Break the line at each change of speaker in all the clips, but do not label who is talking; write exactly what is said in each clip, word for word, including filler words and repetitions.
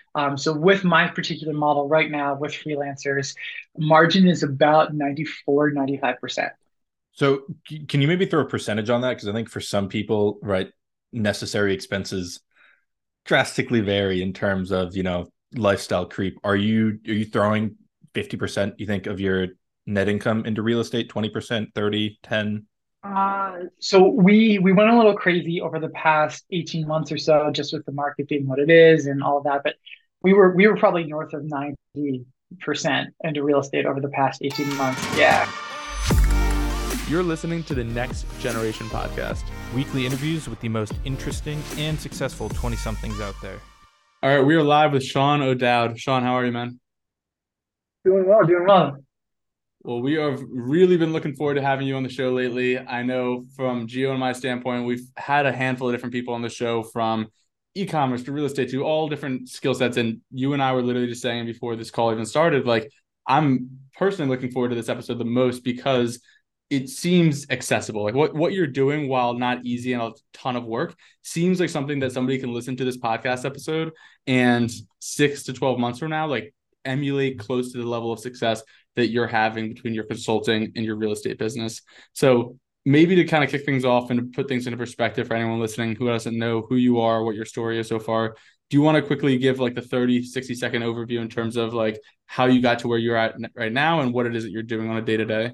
Um, so with my particular model right now with freelancers, margin is about ninety-four, ninety-five percent.
So c- can you maybe throw a percentage on that? Because I think for some people, right, necessary expenses drastically vary in terms of, you know, lifestyle creep. Are you are you throwing fifty percent, you think, of your net income into real estate, twenty percent, thirty, ten?
Uh, so we we went a little crazy over the past eighteen months or so, just with the market being what it is and all of that. But we were we were probably north of ninety percent into real estate over the past eighteen months. Yeah.
You're listening to the Next Generation Podcast, weekly interviews with the most interesting and successful twenty-somethings out there.
All right, we are live with Sean O'Dowd. Sean, how are you, man?
Doing well, doing well.
Well, we have really been looking forward to having you on the show lately. I know from Gio and my standpoint, we've had a handful of different people on the show, from e-commerce to real estate to all different skill sets. And you and I were literally just saying before this call even started, like, I'm personally looking forward to this episode the most because it seems accessible. Like what, what you're doing, while not easy and a ton of work, seems like something that somebody can listen to this podcast episode and six to twelve months from now, like, emulate close to the level of success that you're having between your consulting and your real estate business. So maybe to kind of kick things off and put things into perspective for anyone listening who doesn't know who you are, what your story is so far, do you want to quickly give like the thirty, sixty second overview in terms of like how you got to where you're at right now and what it is that you're doing on a day to day?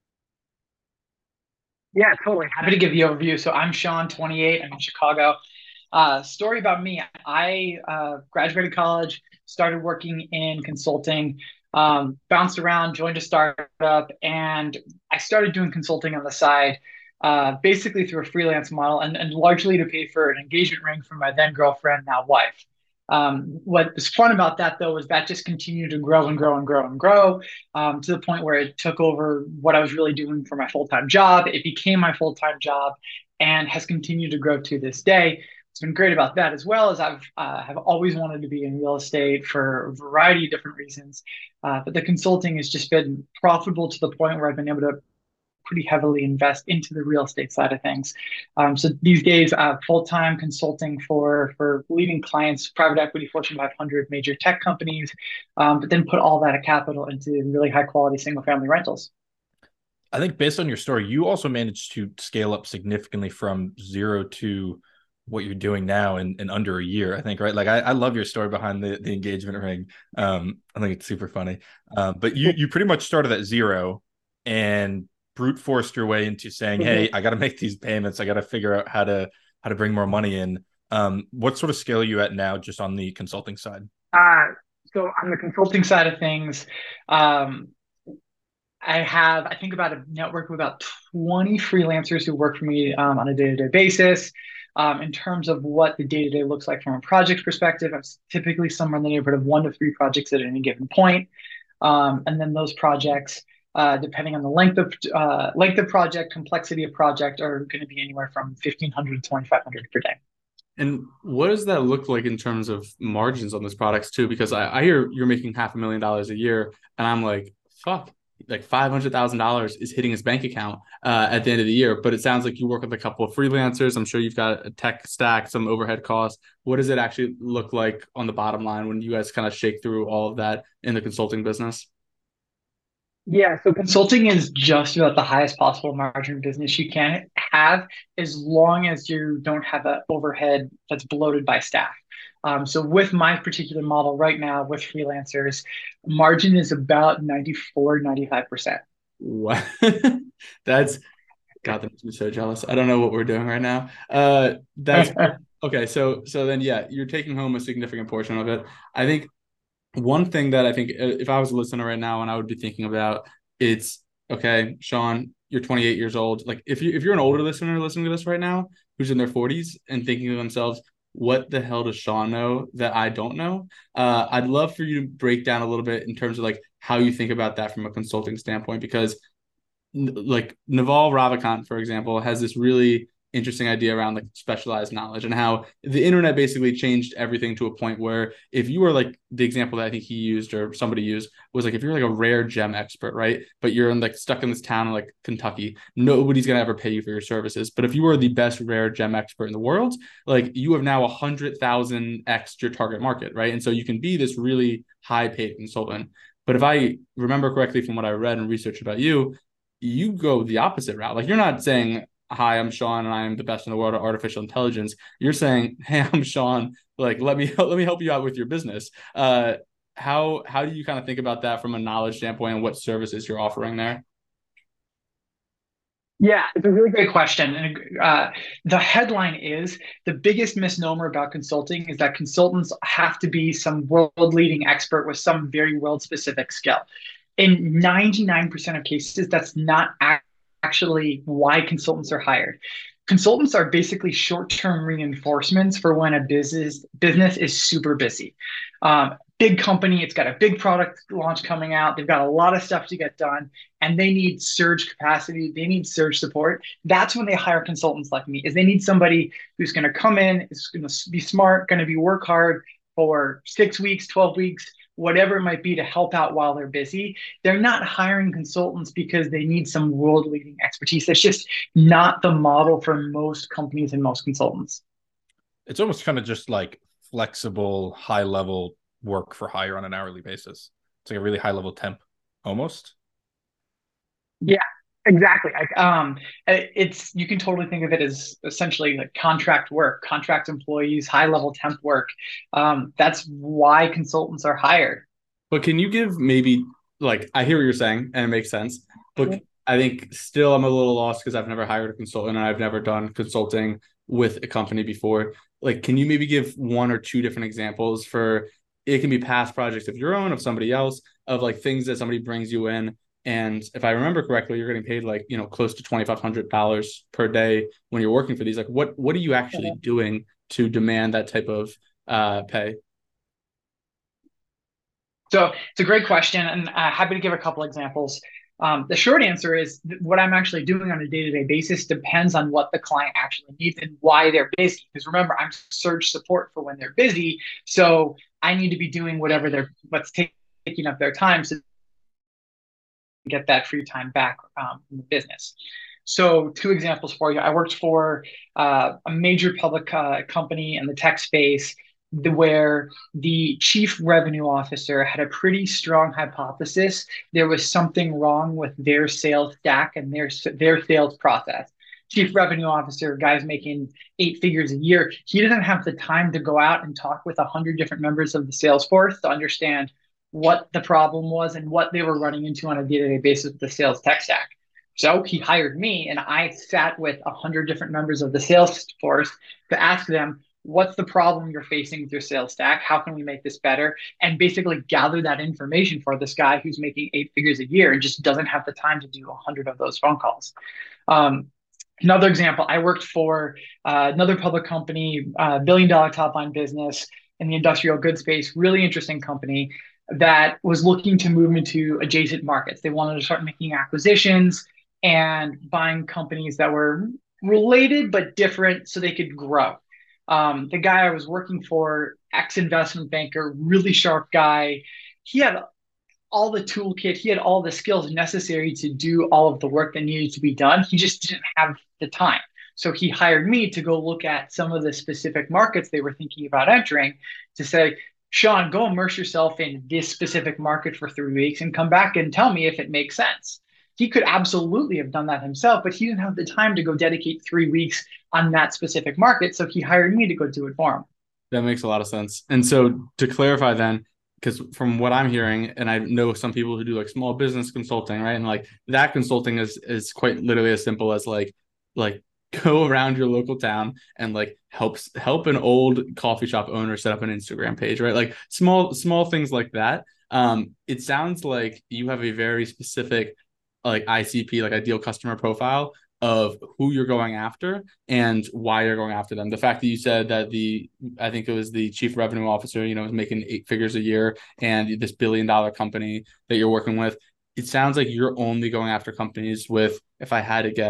Yeah, totally. Happy to give the overview. So I'm Sean, twenty-eight. I'm in Chicago. Uh, story about me. I uh, graduated college, started working in consulting, um, bounced around, joined a startup, and I started doing consulting on the side, uh, basically through a freelance model, and, and largely to pay for an engagement ring for my then girlfriend, now wife. Um, what was fun about that though was that just continued to grow and grow and grow and grow, um, to the point where it took over what I was really doing for my full time job. It became my full time job and has continued to grow to this day. What's been great about that, as well as I've uh, have always wanted to be in real estate for a variety of different reasons, uh, but the consulting has just been profitable to the point where I've been able to pretty heavily invest into the real estate side of things. Um, so these days, uh, full time consulting for for leading clients, private equity, Fortune five hundred, major tech companies, um, but then put all that capital into really high quality single family rentals.
I think based on your story, you also managed to scale up significantly from zero to what you're doing now in, in under a year, I think, right? Like I, I love your story behind the, the engagement ring. Um, I think it's super funny. Um, but you you pretty much started at zero and brute forced your way into saying, hey, I got to make these payments. I got to figure out how to how to bring more money in. Um, what sort of scale are you at now just on the consulting side?
Uh, so on the consulting side of things, um, I have, I think, about a network of about twenty freelancers who work for me um, on a day-to-day basis. Um, in terms of what the day-to-day looks like from a project perspective, I'm typically somewhere in the neighborhood of one to three projects at any given point. Um, and then those projects, uh, depending on the length of uh, length of project, complexity of project, are going to be anywhere from fifteen hundred to twenty-five hundred per day.
And what does that look like in terms of margins on those products too? Because I, I hear you're making half a million dollars a year, and I'm like, fuck, like five hundred thousand dollars is hitting his bank account uh, at the end of the year. But it sounds like you work with a couple of freelancers. I'm sure you've got a tech stack, some overhead costs. What does it actually look like on the bottom line when you guys kind of shake through all of that in the consulting business?
Yeah, so consulting is just about the highest possible margin business you can have, as long as you don't have an overhead that's bloated by staff. Um, so with my particular model right now with freelancers, margin is about ninety-four, ninety-five percent.
What? That's God, that makes me so jealous. I don't know what we're doing right now. Uh, that's okay. So, so then, yeah, you're taking home a significant portion of it. I think one thing that I think uh, if I was a listener right now and I would be thinking about, it's okay, Sean, you're twenty-eight years old. Like if you if you're an older listener listening to this right now who's in their forties and thinking to themselves, what the hell does Sean know that I don't know? Uh, I'd love for you to break down a little bit in terms of like how you think about that from a consulting standpoint, because like Naval Ravikant, for example, has this really interesting idea around like specialized knowledge and how the internet basically changed everything to a point where if you were like the example that I think he used or somebody used was like, if you're like a rare gem expert, right? But you're in like stuck in this town in like Kentucky, nobody's going to ever pay you for your services. But if you were the best rare gem expert in the world, like you have now a hundred thousand X your target market, right? And so you can be this really high paid consultant. But if I remember correctly from what I read and researched about you, you go the opposite route. Like you're not saying, hi, I'm Sean and I am the best in the world at artificial intelligence. You're saying, hey, I'm Sean. Like, let me let me help you out with your business. Uh, how how do you kind of think about that from a knowledge standpoint and what services you're offering there?
Yeah, it's a really great question. And uh, the headline is the biggest misnomer about consulting is that consultants have to be some world-leading expert with some very world-specific skill. In ninety-nine percent of cases, that's not actually why consultants are hired. Consultants are basically short-term reinforcements for when a business business is super busy. Um, big company, it's got a big product launch coming out. They've got a lot of stuff to get done, and they need surge capacity. They need surge support. That's when they hire consultants like me. Is they need somebody who's going to come in, is going to be smart, going to be work hard for six weeks, twelve weeks, whatever it might be to help out while they're busy. They're not hiring consultants because they need some world-leading expertise. That's just not the model for most companies and most consultants.
It's almost kind of just like flexible, high-level work for hire on an hourly basis. It's like a really high-level temp, almost.
Yeah, exactly. I, um, it's you can totally think of it as essentially like contract work, contract employees, high-level temp work. Um, that's why consultants are hired.
But can you give maybe like I hear what you're saying and it makes sense, but I think still I'm a little lost because I've never hired a consultant and I've never done consulting with a company before. Like, can you maybe give one or two different examples for it can be past projects of your own, of somebody else, of like things that somebody brings you in. And if I remember correctly, you're getting paid like, you know, close to twenty-five hundred dollars per day when you're working for these. Like what, what are you actually mm-hmm. doing to demand that type of uh, pay?
So it's a great question and uh, happy to give a couple examples. Um, the short answer is what I'm actually doing on a day-to-day basis depends on what the client actually needs and why they're busy. Because remember, I'm surge support for when they're busy. So I need to be doing whatever they're, what's taking up their time so get that free time back um, in the business. So two examples for you. I worked for uh, a major public uh, company in the tech space the, where the chief revenue officer had a pretty strong hypothesis. There was something wrong with their sales stack and their, their sales process. Chief revenue officer, guys making eight figures a year, he doesn't have the time to go out and talk with a hundred different members of the sales force to understand what the problem was and what they were running into on a day-to-day basis with the sales tech stack. So he hired me and I sat with a hundred different members of the sales force to ask them, what's the problem you're facing with your sales stack? How can we make this better? And basically gather that information for this guy who's making eight figures a year and just doesn't have the time to do a hundred of those phone calls. Um, another example, I worked for uh, another public company, uh, billion dollar top line business in the industrial goods space, really interesting company that was looking to move into adjacent markets. They wanted to start making acquisitions and buying companies that were related but different so they could grow. Um, the guy I was working for, ex-investment banker, really sharp guy, he had all the toolkit, he had all the skills necessary to do all of the work that needed to be done. He just didn't have the time. So he hired me to go look at some of the specific markets they were thinking about entering to say, Sean, go immerse yourself in this specific market for three weeks and come back and tell me if it makes sense. He could absolutely have done that himself, but he didn't have the time to go dedicate three weeks on that specific market. So he hired me to go do it for him.
That makes a lot of sense. And so to clarify then, because from what I'm hearing, and I know some people who do like small business consulting, right? And like that consulting is is quite literally as simple as like, like go around your local town and like helps help an old coffee shop owner set up an Instagram page, right? Like small, small things like that. Um, it sounds like you have a very specific like I C P, like ideal customer profile of who you're going after and why you're going after them. The fact that you said that the, I think it was the chief revenue officer, you know, is making eight figures a year and this billion dollar company that you're working with, it sounds like you're only going after companies with, if I had to guess,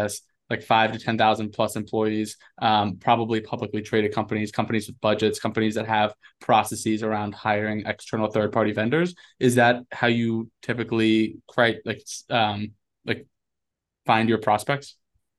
like five to ten thousand plus employees, um, probably publicly traded companies, companies with budgets, companies that have processes around hiring external third party vendors. Is that how you typically create like um like find your prospects?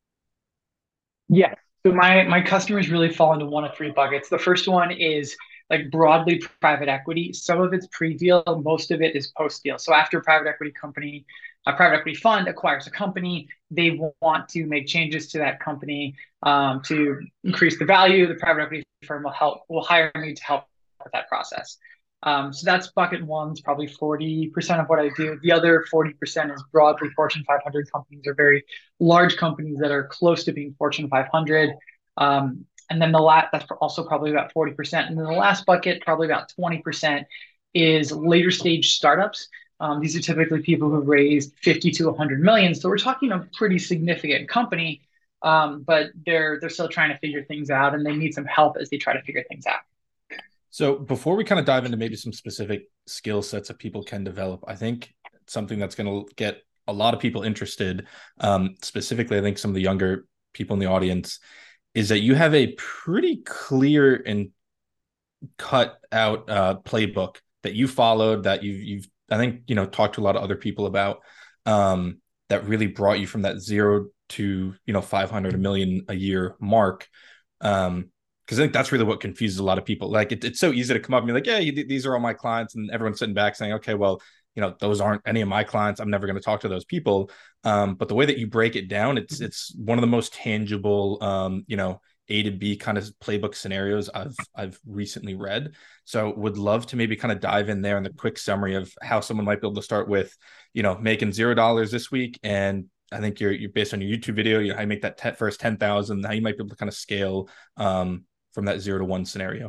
Yes. So my my customers really fall into one of three buckets. The first one is like broadly private equity. Some of it's pre-deal, most of it is post-deal. So after a private equity company, a private equity fund acquires a company, they want to make changes to that company um, to increase the value. The private equity firm will help will hire me to help with that process. Um, so that's bucket one. It's probably forty percent of what I do. The other forty percent is broadly Fortune five hundred companies or very large companies that are close to being Fortune five hundred. Um, and then the last, that's also probably about forty percent. And then the last bucket, probably about twenty percent, is later stage startups. Um, these are typically people who've raised fifty to one hundred million. So we're talking a pretty significant company, um, but they're they're still trying to figure things out and they need some help as they try to figure things out.
So before we kind of dive into maybe some specific skill sets that people can develop, I think something that's going to get a lot of people interested, um, specifically, I think some of the younger people in the audience, is that you have a pretty clear and cut out uh, playbook that you followed, that you've, you've, I think, you know, talked to a lot of other people about, um, that really brought you from that zero to, you know, five hundred, a million a year mark. Um, Because I think that's really what confuses a lot of people. Like it, it's so easy to come up and be like, yeah, you, these are all my clients. And everyone's sitting back saying, okay, well, you know, those aren't any of my clients. I'm never going to talk to those people. Um, but the way that you break it down, it's it's one of the most tangible, um, you know, A to B kind of playbook scenarios I've I've recently read. So would love to maybe kind of dive in there in the quick summary of how someone might be able to start with, you know, making zero dollars this week. And I think you're you're based on your YouTube video, you know, how you make that t- first ten thousand, how you might be able to kind of scale um, from that zero to one scenario.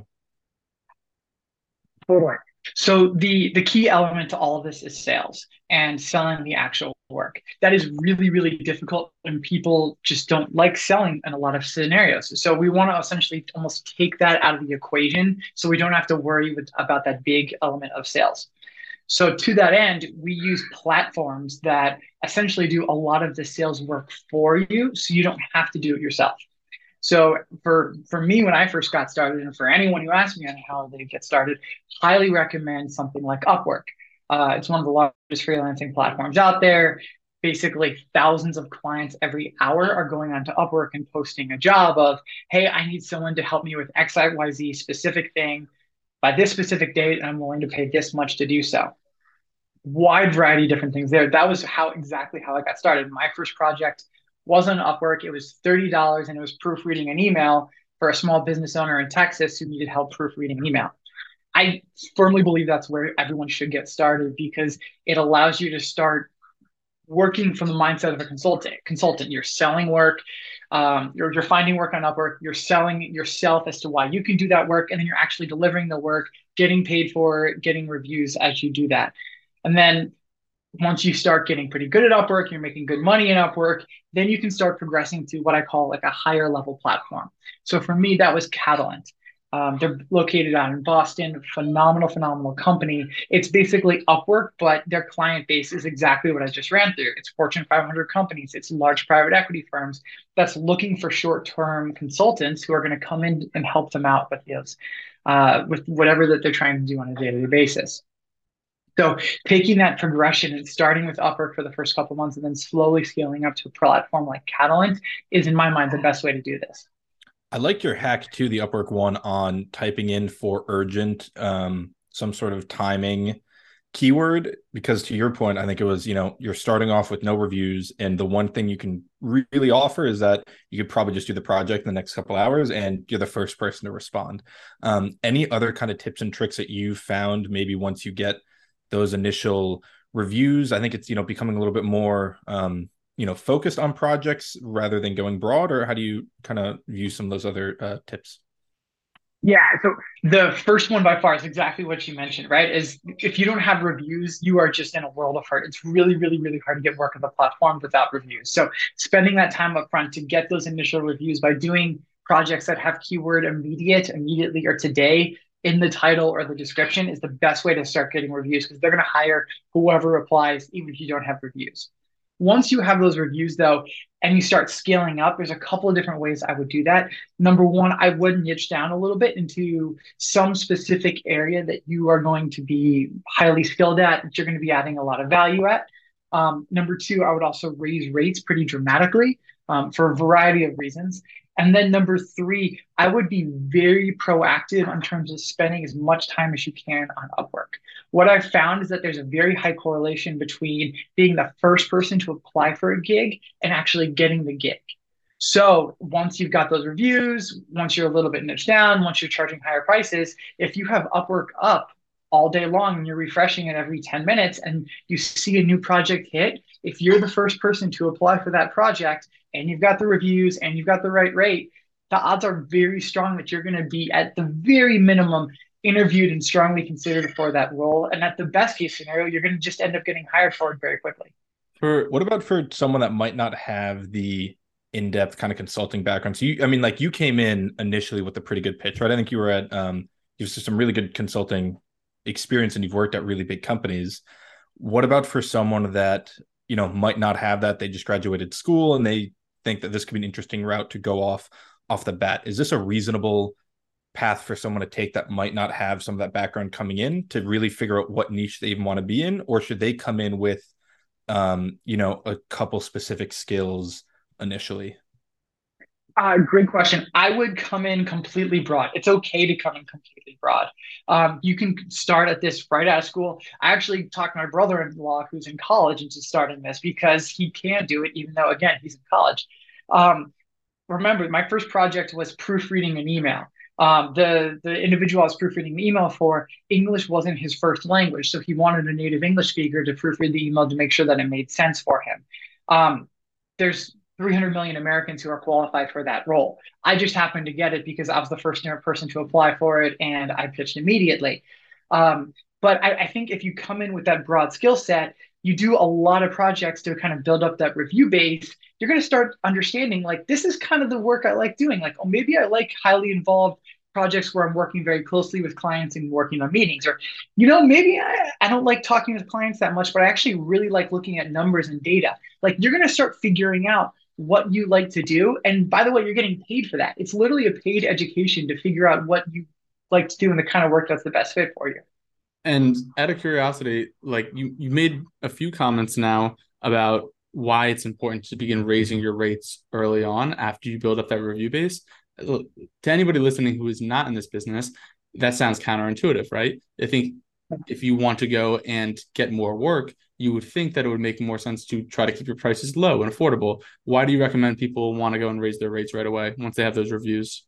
Totally. So the the key element to all of this is sales and selling the actual work. That is really, really difficult and people just don't like selling in a lot of scenarios. So we want to essentially almost take that out of the equation so we don't have to worry with, about that big element of sales. So to that end, we use platforms that essentially do a lot of the sales work for you so you don't have to do it yourself. So for for me, when I first got started, and for anyone who asks me on how they get started, highly recommend something like Upwork. Uh, it's one of the largest freelancing platforms out there. Basically, thousands of clients every hour are going onto Upwork and posting a job of, hey, I need someone to help me with X, Y, Z specific thing by this specific date, and I'm willing to pay this much to do so. Wide variety of different things there. That was how exactly how I got started. My first project wasn't Upwork. It was thirty dollars and it was proofreading an email for a small business owner in Texas who needed help proofreading email. I firmly believe that's where everyone should get started because it allows you to start working from the mindset of a consultant. Consultant, you're selling work, um, you're, you're finding work on Upwork, you're selling yourself as to why you can do that work, and then you're actually delivering the work, getting paid for it, getting reviews as you do that. And then once you start getting pretty good at Upwork, you're making good money in Upwork, then you can start progressing to what I call like a higher level platform. So for me, that was Catalent. Um, they're located out in Boston, phenomenal, phenomenal company. It's basically Upwork, but their client base is exactly what I just ran through. It's Fortune five hundred companies. It's large private equity firms that's looking for short-term consultants who are going to come in and help them out with those, uh, with whatever that they're trying to do on a day-to-day basis. So taking that progression and starting with Upwork for the first couple of months and then slowly scaling up to a platform like Catalent is, in my mind, the best way to do this.
I like your hack too, the Upwork one, on typing in for urgent, um, some sort of timing keyword, because to your point, I think it was, you know, you're starting off with no reviews. And the one thing you can really offer is that you could probably just do the project in the next couple hours and you're the first person to respond. Um, any other kind of tips and tricks that you found maybe once you get those initial reviews? I think it's, you know, becoming a little bit more, um, you know, focused on projects rather than going broad, or how do you kind of view some of those other uh, tips?
Yeah. So the first one by far is exactly what you mentioned, right? Is if you don't have reviews, you are just in a world of hurt. It's really, really, really hard to get work on the platform without reviews. So spending that time up front to get those initial reviews by doing projects that have keyword immediate, immediately, or today in the title or the description is the best way to start getting reviews because they're going to hire whoever applies, even if you don't have reviews. Once you have those reviews though, and you start scaling up, there's a couple of different ways I would do that. Number one, I would niche down a little bit into some specific area that you are going to be highly skilled at, that you're going to be adding a lot of value at. Um, number two, I would also raise rates pretty dramatically um, for a variety of reasons. And then number three, I would be very proactive in terms of spending as much time as you can on Upwork. What I've found is that there's a very high correlation between being the first person to apply for a gig and actually getting the gig. So once you've got those reviews, once you're a little bit niched down, once you're charging higher prices, if you have Upwork up all day long and you're refreshing it every ten minutes and you see a new project hit, if you're the first person to apply for that project and you've got the reviews and you've got the right rate, the odds are very strong that you're going to be at the very minimum interviewed and strongly considered for that role. And at the best case scenario, you're going to just end up getting hired for it very quickly.
For what about for someone that might not have the in-depth kind of consulting background? So you, I mean, like you came in initially with a pretty good pitch, right? I think you were at, um, you have some really good consulting experience and you've worked at really big companies. What about for someone that, you know, might not have that? They just graduated school and they think that this could be an interesting route to go off off the bat. Is this a reasonable path for someone to take that might not have some of that background coming in to really figure out what niche they even want to be in? Or should they come in with, um, you know, a couple specific skills initially?
Uh, great question. I would come in completely broad. It's okay to come in completely broad. Um, you can start at this right out of school. I actually talked to my brother-in-law who's in college into starting this because he can do it, even though, again, he's in college. Um, remember, my first project was proofreading an email. Um, the, the individual I was proofreading the email for, English wasn't his first language. So he wanted a native English speaker to proofread the email to make sure that it made sense for him. Um, there's three hundred million Americans who are qualified for that role. I just happened to get it because I was the first person to apply for it and I pitched immediately. Um, but I, I think if you come in with that broad skill set, you do a lot of projects to kind of build up that review base, you're going to start understanding like, this is kind of the work I like doing. Like, oh, maybe I like highly involved projects where I'm working very closely with clients and working on meetings. Or, you know, maybe I, I don't like talking with clients that much, but I actually really like looking at numbers and data. Like, you're going to start figuring out what you like to do. And by the way, you're getting paid for that. It's literally a paid education to figure out what you like to do and the kind of work that's the best fit for you.
And out of curiosity, like you, you made a few comments now about why it's important to begin raising your rates early on after you build up that review base. To anybody listening who is not in this business, that sounds counterintuitive, right? I think if you want to go and get more work, you would think that it would make more sense to try to keep your prices low and affordable. Why do you recommend people want to go and raise their rates right away once they have those reviews?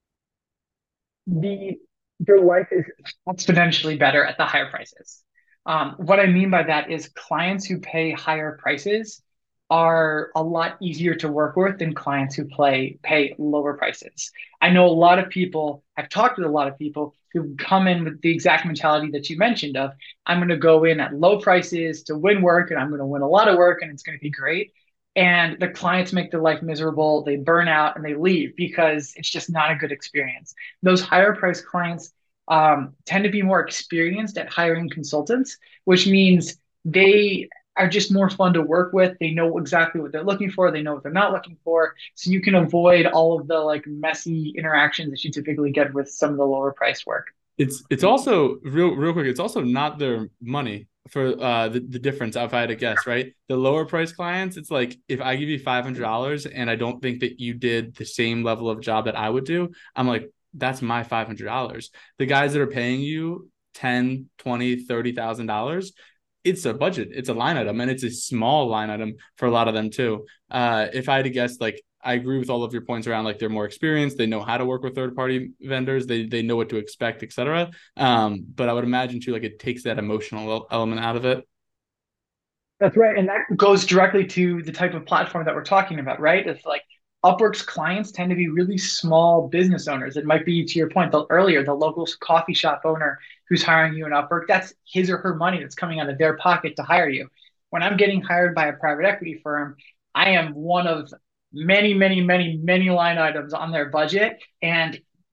The Your life is exponentially better at the higher prices. Um, what I mean by that is clients who pay higher prices are a lot easier to work with than clients who play pay lower prices. I know a lot of people, I've talked with a lot of people who come in with the exact mentality that you mentioned of, I'm going to go in at low prices to win work and I'm going to win a lot of work and it's going to be great. And the clients make their life miserable, they burn out and they leave because it's just not a good experience. Those higher priced clients um, tend to be more experienced at hiring consultants, which means they are just more fun to work with. They know exactly what they're looking for. They know what they're not looking for. So you can avoid all of the like messy interactions that you typically get with some of the lower priced work.
It's it's also real real quick. It's also not their money for uh the, the difference. If I had to guess, right? The lower price clients, it's like if I give you five hundred dollars and I don't think that you did the same level of job that I would do, I'm like, that's my five hundred dollars. The guys that are paying you ten, twenty, thirty thousand dollars, it's a budget, it's a line item, and it's a small line item for a lot of them too. Uh, if I had to guess, like I agree with all of your points around like they're more experienced, they know how to work with third-party vendors, they they know what to expect, et cetera. Um, but I would imagine too, like it takes that emotional element out of it.
That's right, and that goes directly to the type of platform that we're talking about, right? It's like Upwork's clients tend to be really small business owners. It might be, to your point, the earlier, the local coffee shop owner who's hiring you in Upwork. That's his or her money that's coming out of their pocket to hire you. When I'm getting hired by a private equity firm, I am one of many, many, many, many line items on their budget. And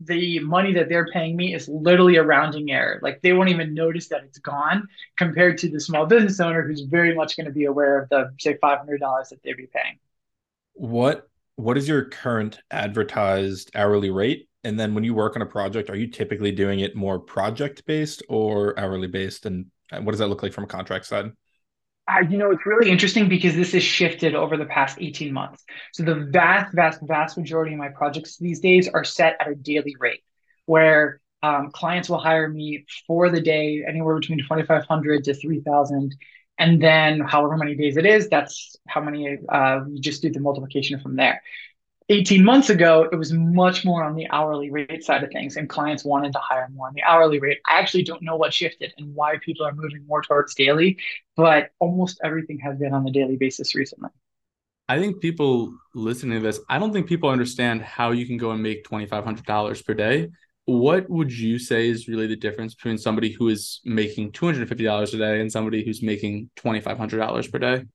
the money that they're paying me is literally a rounding error. Like they won't even notice that it's gone compared to the small business owner who's very much going to be aware of the, say, five hundred dollars that they'd be paying.
What what is your current advertised hourly rate? And then when you work on a project, are you typically doing it more project based or hourly based? And what does that look like from a contract side?
Uh, you know, it's really interesting because this has shifted over the past eighteen months. So the vast, vast, vast majority of my projects these days are set at a daily rate where um, clients will hire me for the day, anywhere between twenty-five hundred to three thousand. And then however many days it is, that's how many, uh, we just do the multiplication from there. eighteen months ago, it was much more on the hourly rate side of things, and clients wanted to hire more on the hourly rate. I actually don't know what shifted and why people are moving more towards daily, but almost everything has been on the daily basis recently.
I think people listening to this, I don't think people understand how you can go and make twenty-five hundred dollars per day. What would you say is really the difference between somebody who is making two hundred fifty dollars a day and somebody who's making twenty-five hundred dollars per day?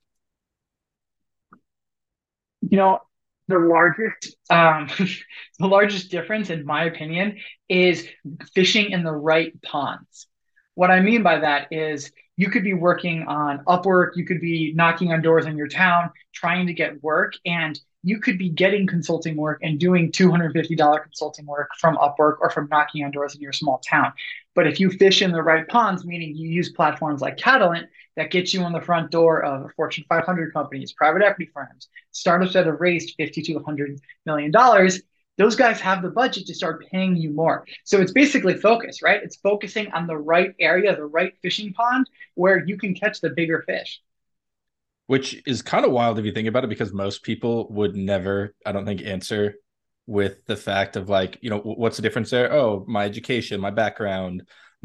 You know, the largest um, the largest difference, in my opinion, is fishing in the right ponds. What I mean by that is you could be working on Upwork, you could be knocking on doors in your town, trying to get work, and you could be getting consulting work and doing two hundred fifty dollars consulting work from Upwork or from knocking on doors in your small town. But if you fish in the right ponds, meaning you use platforms like Catalent that gets you on the front door of Fortune five hundred companies, private equity firms, startups that have raised fifty to one hundred million dollars, those guys have the budget to start paying you more. So it's basically focus, right? It's focusing on the right area, the right fishing pond where you can catch the bigger fish.
Which is kind of wild if you think about it, because most people would never, I don't think, answer with the fact of like, you know, what's the difference there? Oh, my education, my background,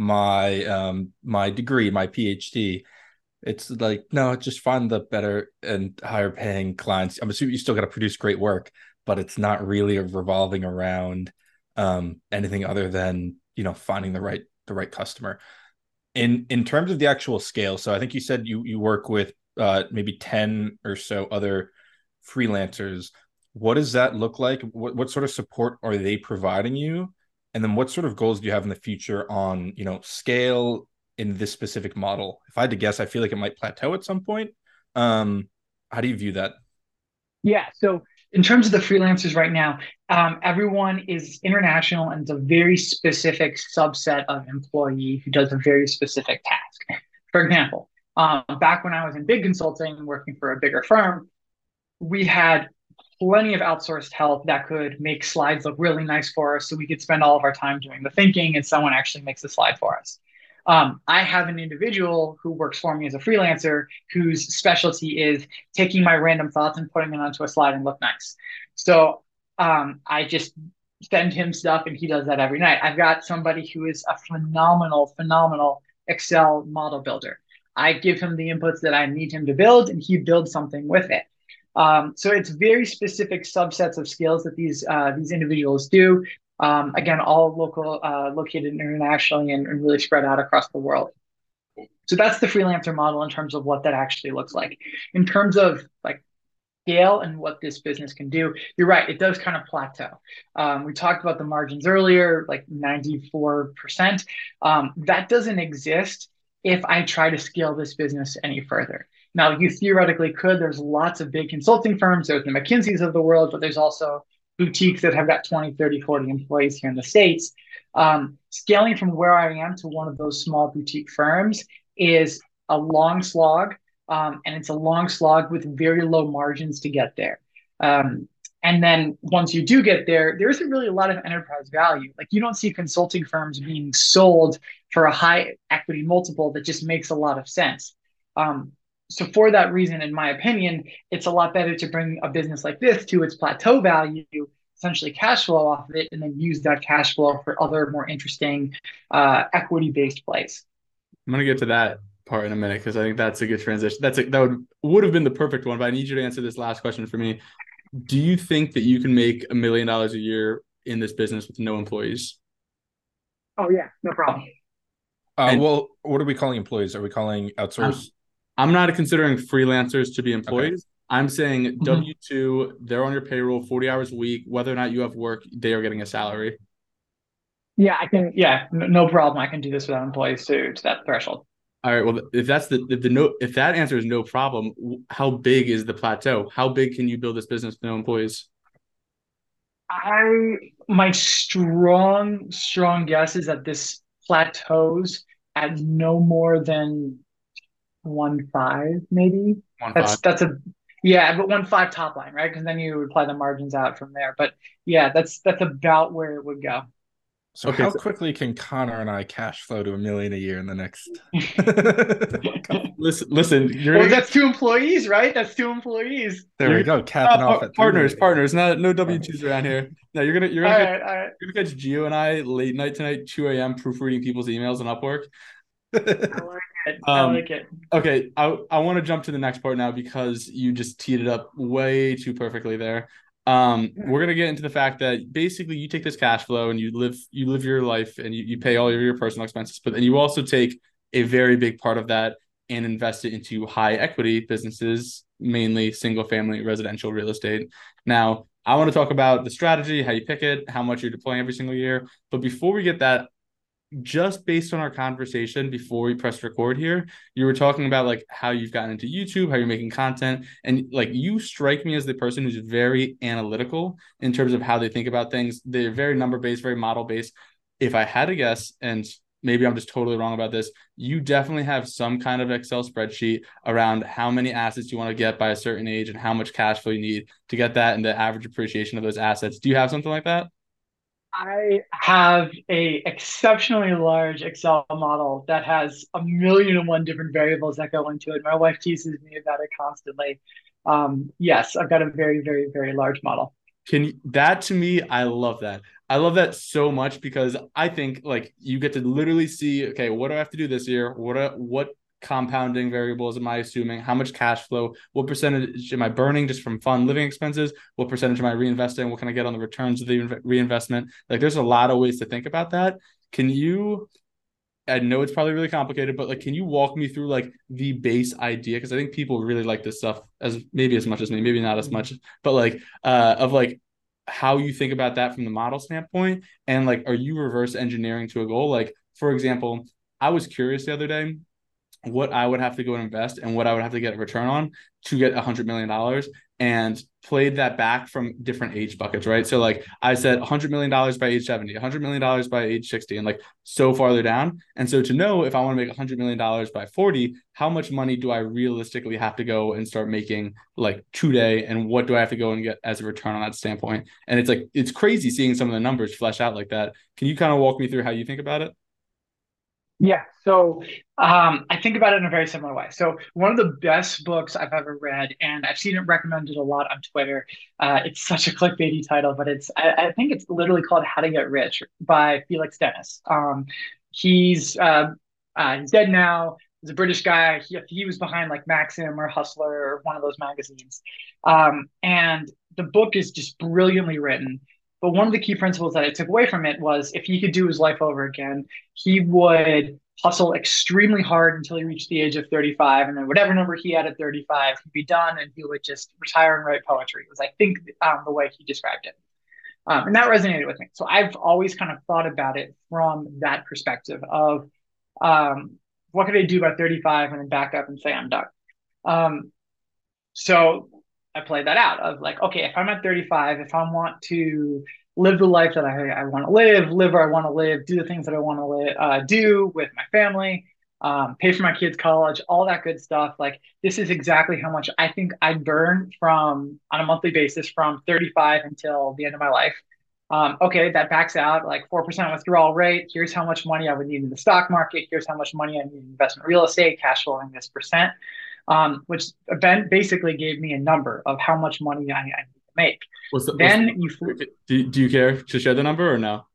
my um, my degree, my PhD. It's like, no, just find the better and higher paying clients. I'm assuming you still got to produce great work, but it's not really revolving around um, anything other than, you know, finding the right the right customer. In in terms of the actual scale, so I think you said you you work with uh, maybe ten or so other freelancers. What does that look like? What what sort of support are they providing you? And then what sort of goals do you have in the future on, you know, scale in this specific model? If I had to guess, I feel like it might plateau at some point. Um, how do you view that?
Yeah. So in terms of the freelancers right now, um, everyone is international and it's a very specific subset of employee who does a very specific task. For example, um, back when I was in big consulting, working for a bigger firm, we had plenty of outsourced help that could make slides look really nice for us so we could spend all of our time doing the thinking and someone actually makes the slide for us. Um, I have an individual who works for me as a freelancer whose specialty is taking my random thoughts and putting them onto a slide and look nice. So um, I just send him stuff and he does that every night. I've got somebody who is a phenomenal, phenomenal Excel model builder. I give him the inputs that I need him to build and he builds something with it. Um, so it's very specific subsets of skills that these uh, these individuals do. Um, again, all local, uh, located internationally and, and really spread out across the world. So that's the freelancer model in terms of what that actually looks like. In terms of like scale and what this business can do, you're right, it does kind of plateau. Um, we talked about the margins earlier, like ninety-four percent. Um, that doesn't exist if I try to scale this business any further. Now, you theoretically could. There's lots of big consulting firms. There's the McKinseys of the world, but there's also boutiques that have got twenty, thirty, forty employees here in the States. Um, scaling from where I am to one of those small boutique firms is a long slog, um, and it's a long slog with very low margins to get there. Um, and then once you do get there, there isn't really a lot of enterprise value. Like you don't see consulting firms being sold for a high equity multiple that just makes a lot of sense. Um, So for that reason, in my opinion, it's a lot better to bring a business like this to its plateau value, essentially cash flow off of it, and then use that cash flow for other more interesting uh, equity-based plays.
I'm gonna get to that part in a minute because I think that's a good transition. That's a, that would would have been the perfect one, but I need you to answer this last question for me. Do you think that you can make a million dollars a year in this business with no employees?
Oh yeah, no problem.
Uh,
And-
well, what are we calling employees? Are we calling outsource?
I'm not considering freelancers to be employees. Okay. I'm saying
Mm-hmm.
W two, they're on your payroll forty hours a week. Whether or not you have work, they are getting a salary.
Yeah, I can. Yeah, n- no problem. I can do this without employees to to that threshold.
All right. Well, if that's the if the no if that answer is no problem, how big is the plateau? How big can you build this business with no employees?
I my strong strong guess is that this plateaus at no more than one five, maybe.
One five.
That's that's a yeah, but one five top line, right? Because then you apply the margins out from there. But yeah, that's that's about where it would go.
So
Okay.
how
So
quickly can Connor and I cash flow to a million a year in the next?
listen, listen. You're
Well,
gonna get
that's two employees, right? That's two employees.
There
you're
we
gonna,
go, capping
uh,
off
par-
at three
partners,
million.
partners. Not no W twos around here. No, you're gonna you're
All
gonna catch
right, all right.
you're gonna catch Gio and I late night tonight, two a m proofreading people's emails on Upwork.
I like it. I
Um,
like it.
okay, I I want to jump to the next part now because you just teed it up way too perfectly there. Um, we're gonna get into the fact that basically you take this cash flow and you live you live your life and you, you pay all of your personal expenses, but then you also take a very big part of that and invest it into high equity businesses, mainly single family residential real estate. Now, I want to talk about the strategy, how you pick it, how much you're deploying every single year. But before we get that, just based on our conversation before we press record here, you were talking about like how you've gotten into YouTube, how you're making content, and like you strike me as the person who's very analytical in terms of how they think about things. They're very number based, very model based. If I had to guess, and maybe I'm just totally wrong about this, you definitely have some kind of Excel spreadsheet around how many assets you want to get by a certain age and how much cash flow you need to get that and the average appreciation of those assets. Do you have something like that?
I have a exceptionally large Excel model that has a million and one different variables that go into it. My wife teases me about it constantly. Um, yes, I've got a very, very, very large model.
Can you, that to me, I love that. I love that so much because I think like you get to literally see, okay, what do I have to do this year? What are, what compounding variables am I assuming? How much cash flow? What percentage am I burning just from fun living expenses? What percentage am I reinvesting? What can I get on the returns of the reinvestment? Like, there's a lot of ways to think about that. Can you I know it's probably really complicated, but like, can you walk me through like the base idea? Because I think people really like this stuff as maybe as much as me, maybe not as much, but like uh of like how you think about that from the model standpoint, and like, are you reverse engineering to a goal? Like, for example, I was curious the other day what I would have to go and invest and what I would have to get a return on to get a hundred million dollars, and played that back from different age buckets, right? So like I said, a hundred million dollars by age seventy, a hundred million dollars by age sixty, and like so farther down. And so to know if I want to make a hundred million dollars by forty, how much money do I realistically have to go and start making like today, and what do I have to go and get as a return on that standpoint? And it's like it's crazy seeing some of the numbers flesh out like that. Can you kind of walk me through how you think about it?
Yeah, so um, I think about it in a very similar way. So one of the best books I've ever read, and I've seen it recommended a lot on Twitter. Uh, it's such a clickbaity title, but it's I, I think it's literally called "How to Get Rich" by Felix Dennis. Um, he's uh, uh, he's dead now. He's a British guy. He, he was behind like Maxim or Hustler or one of those magazines. Um, and the book is just brilliantly written. But one of the key principles that I took away from it was if he could do his life over again, he would hustle extremely hard until he reached the age of thirty-five. And then whatever number he had at thirty-five, he'd be done and he would just retire and write poetry. It was, I think, um, the way he described it. Um, and that resonated with me. So I've always kind of thought about it from that perspective of um, what could I do by thirty-five and then back up and say I'm done. Um, so I played that out of like, okay, if I'm at thirty-five, if I want to live the life that I, I want to live, live where I want to live, do the things that I want to li- uh, do with my family, um, pay for my kids' college, all that good stuff. Like, this is exactly how much I think I burn from on a monthly basis from thirty-five until the end of my life. Um, okay, that backs out like four percent withdrawal rate. Here's how much money I would need in the stock market. Here's how much money I need in investment real estate, cash flowing this percent, um, which Ben basically gave me a number of how much money I, I need to make.
What's the, what's
Then
the,
you,
do, do you care to share the number or no?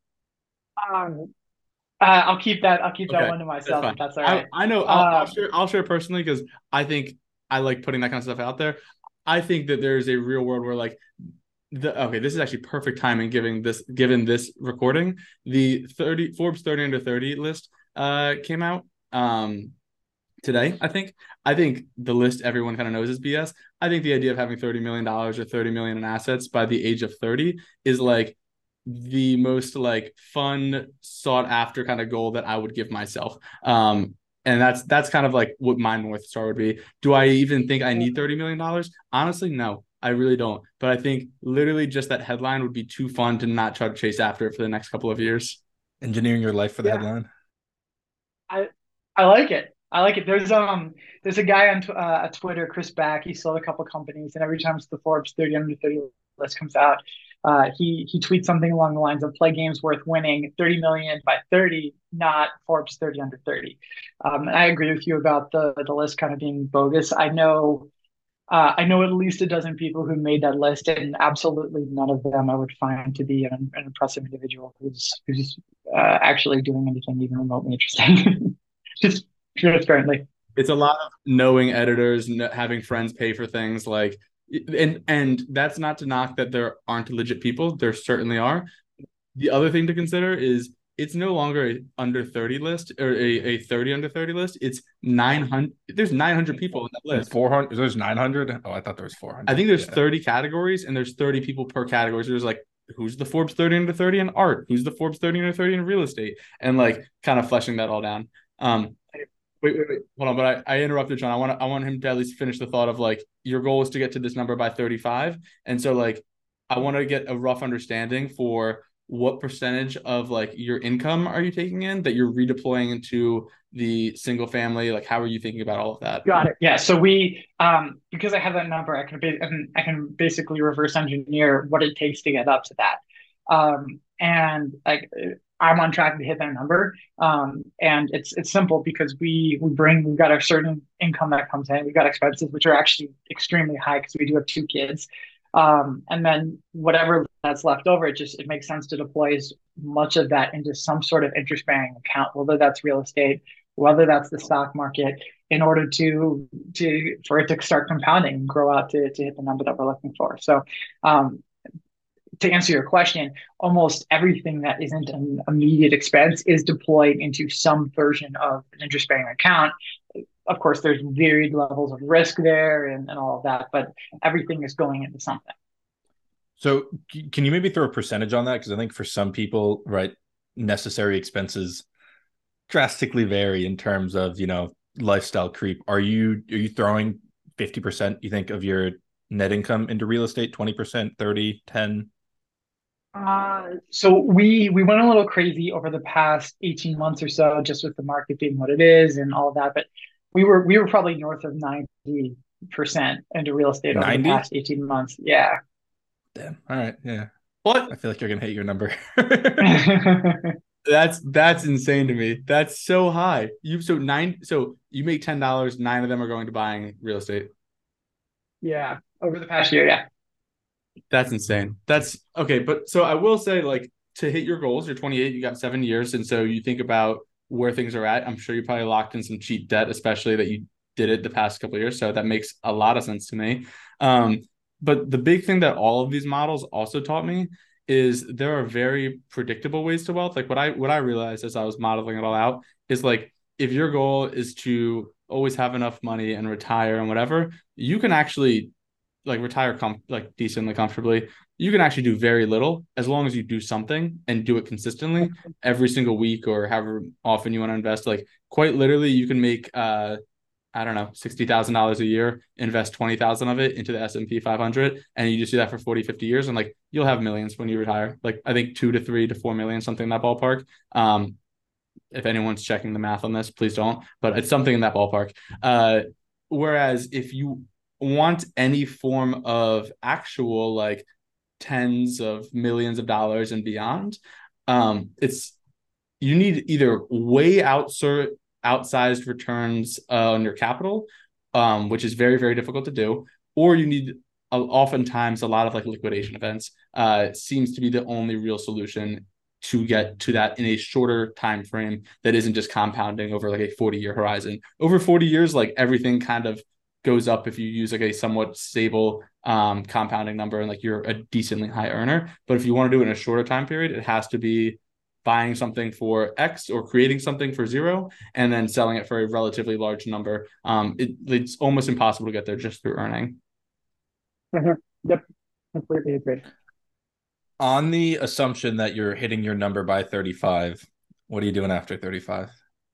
um, uh, I'll keep that. I'll keep that
Okay,
one to
that's
myself
fine.
if that's all
I,
right.
I know I'll, I'll
Um,
share I'll share personally because I think I like putting that kind of stuff out there. I think that there's a real world where like the okay, this is actually perfect timing given this given this recording. The thirty Forbes thirty under thirty list uh came out um today, I think. I think the list everyone kind of knows is B S. I think the idea of having thirty million dollars or thirty million in assets by the age of thirty is like the most like fun, sought after kind of goal that I would give myself. Um, and that's that's kind of like what my North Star would be. Do I even think I need thirty million dollars? Honestly, no, I really don't. But I think literally just that headline would be too fun to not try to chase after it for the next couple of years.
Engineering your life for the
Yeah.
headline.
I I like it. I like it. There's um there's a guy on tw- uh, at Twitter, Chris Back. He sold a couple companies, and every time the Forbes thirty under thirty list comes out, uh, he he tweets something along the lines of "Play games worth winning thirty million by thirty, not Forbes thirty under thirty." Um, and I agree with you about the the list kind of being bogus. I know. Uh, I know at least a dozen people who made that list, and absolutely none of them I would find to be an, an impressive individual who's who's uh, actually doing anything even remotely interesting. Just transparently.
It's a lot of knowing editors, kn- having friends pay for things like, and and that's not to knock that there aren't legit people. There certainly are. The other thing to consider is it's no longer a under thirty list or a, a thirty under thirty list. It's nine hundred. There's nine hundred people on that list.
four hundred. There's nine hundred. Oh, I thought there was four hundred.
I think there's
yeah.
thirty categories and there's thirty people per category. So there's like, who's the Forbes thirty under thirty in art? Who's the Forbes thirty under thirty in real estate? And like kind of fleshing that all down. Um, wait, wait, wait, hold on. But I, I interrupted John. I want to, I want him to at least finish the thought of like, your goal is to get to this number by thirty-five. And so like, I want to get a rough understanding for what percentage of like your income are you taking in that you're redeploying into the single family? Like, how are you thinking about all of that?
Got it. Yeah. So we, um, because I have that number, I can, ba- I can, I can basically reverse engineer what it takes to get up to that. Um, and like, I'm on track to hit that number. Um, and it's, it's simple because we, we bring, we've got a certain income that comes in. We've got expenses, which are actually extremely high because we do have two kids. Um, and then whatever that's left over, it just, it makes sense to deploy as much of that into some sort of interest bearing account, whether that's real estate, whether that's the stock market, in order to, to, for it to start compounding and grow out to, to hit the number that we're looking for. So, um, to answer your question, almost everything that isn't an immediate expense is deployed into some version of an interest bearing account. Of course, there's varied levels of risk there and, and all of that, but everything is going into something.
So can you maybe throw a percentage on that? Because I think for some people, right, necessary expenses drastically vary in terms of, you know, lifestyle creep. Are you are you throwing fifty percent, you think, of your net income into real estate, twenty percent, thirty, ten?
Uh, so we we went a little crazy over the past eighteen months or so, just with the market being what it is and all of that. But we were we were probably north of ninety percent into real estate over
ninety?
the past eighteen months. Yeah.
Damn. All right. Yeah.
What?
I feel like you're gonna hit your number.
That's that's insane to me. That's so high. You so nine so you make ten dollars, nine of them are going to buying real estate.
Yeah, over the past year, yeah.
That's insane. That's okay, but so I will say, like, to hit your goals, you're twenty-eight, you got seven years, and so you think about where things are at. I'm sure you probably locked in some cheap debt, especially that you did it the past couple of years. So that makes a lot of sense to me. Um, but the big thing that all of these models also taught me is there are very predictable ways to wealth. Like what I what I realized as I was modeling it all out is like if your goal is to always have enough money and retire and whatever, you can actually like retire com- like decently comfortably. You can actually do very little as long as you do something and do it consistently every single week or however often you want to invest. Like quite literally, you can make uh I don't know, sixty thousand dollars a year, invest twenty thousand of it into the S and P five hundred. And you just do that for forty, fifty years. And like, you'll have millions when you retire. Like I think two to three to four million, something in that ballpark. Um, if anyone's checking the math on this, please don't, but it's something in that ballpark. Uh, whereas if you want any form of actual like tens of millions of dollars and beyond, um, it's, you need either way outsert outsized returns uh, on your capital, um, which is very, very difficult to do, or you need uh, oftentimes a lot of like liquidation events. Uh, seems to be the only real solution to get to that in a shorter time frame that isn't just compounding over like a forty year horizon. Over forty years, like everything kind of goes up if you use like a somewhat stable um, compounding number and like you're a decently high earner. But if you want to do it in a shorter time period, it has to be buying something for X or creating something for zero and then selling it for a relatively large number. Um, it, it's almost impossible to get there just through earning.
Mm-hmm. Yep, completely agreed.
On the assumption that you're hitting your number by thirty-five, what are you doing after thirty-five?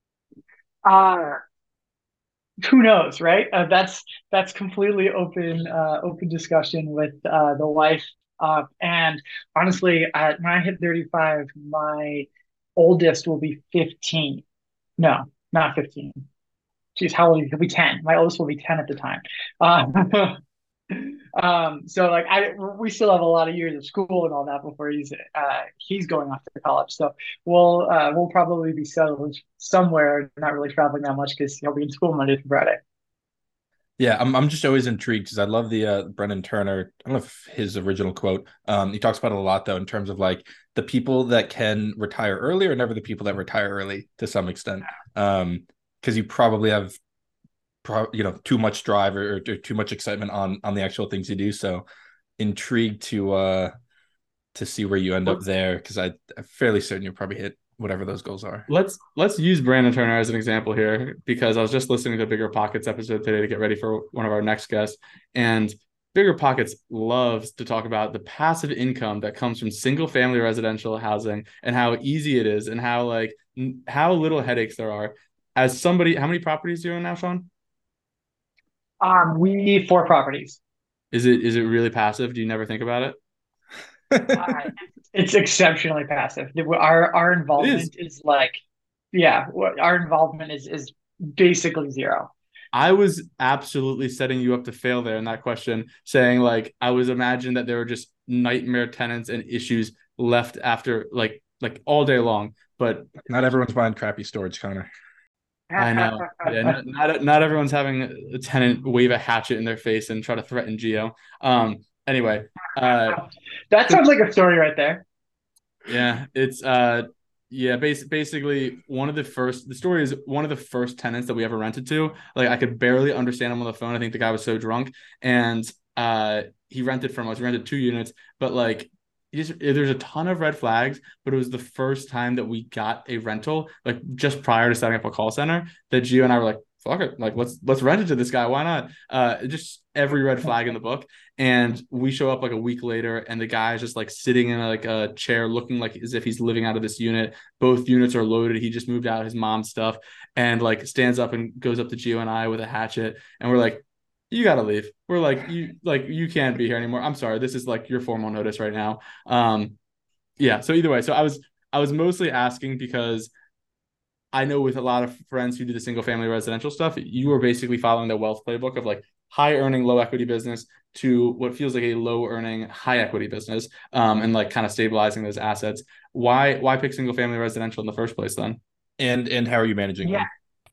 Uh, who knows, right? Uh, that's that's completely open uh, open discussion with uh, the wife. Uh, and honestly, uh, when I hit thirty-five, my oldest will be fifteen. No, not fifteen. She's how old? He'll be ten. My oldest will be ten at the time. Uh, um, so like I, we still have a lot of years of school and all that before he's uh, he's going off to college. So we'll uh, we'll probably be settled somewhere, not really traveling that much because he'll be in school Monday through Friday.
Yeah, I'm I'm just always intrigued because I love the uh, Brennan Turner. I don't know if his original quote. Um, he talks about it a lot though in terms of like the people that can retire early are never the people that retire early to some extent. Um, because you probably have, pro- you know, too much drive or, or too much excitement on on the actual things you do. So intrigued to uh to see where you end up there because I I'm fairly certain you'll probably hit whatever those goals are.
Let's let's use Brandon Turner as an example here because I was just listening to Bigger Pockets episode today to get ready for one of our next guests, and Bigger Pockets loves to talk about the passive income that comes from single family residential housing and how easy it is and how like how little headaches there are. As somebody, how many properties do you own now, Sean?
Um, we four properties.
Is it is it really passive? Do you never think about it?
Uh, it's exceptionally passive. Our our involvement is. is like, yeah, our involvement is is basically zero.
I was absolutely setting you up to fail there in that question, saying like I was imagining that there were just nightmare tenants and issues left after like like all day long. But
not everyone's buying crappy storage, Connor.
I know. Yeah, not, not not everyone's having a tenant wave a hatchet in their face and try to threaten Geo. Um. Anyway, uh,
that sounds like a story right there.
Yeah, it's uh, yeah, bas- basically one of the first. The story is one of the first tenants that we ever rented to. Like I could barely understand him on the phone. I think the guy was so drunk, and uh, he rented from us. He rented two units, but like just, there's a ton of red flags, but it was the first time that we got a rental, like just prior to setting up a call center, that Gio and I were like, fuck it, like let's let's rent it to this guy. Why not? Uh, just every red flag in the book. And we show up like a week later, and the guy's just like sitting in like a chair, looking like as if he's living out of this unit. Both units are loaded. He just moved out his mom's stuff, and like stands up and goes up to Gio and I with a hatchet, and we're like, you gotta leave. We're like, you like you can't be here anymore. I'm sorry. This is like your formal notice right now. Um, yeah. So either way, so I was I was mostly asking because I know with a lot of friends who do the single family residential stuff, you are basically following the wealth playbook of like high earning, low equity business to what feels like a low earning, high equity business, um, and like kind of stabilizing those assets. Why why pick single family residential in the first place then?
And and how are you managing
Yeah.
them?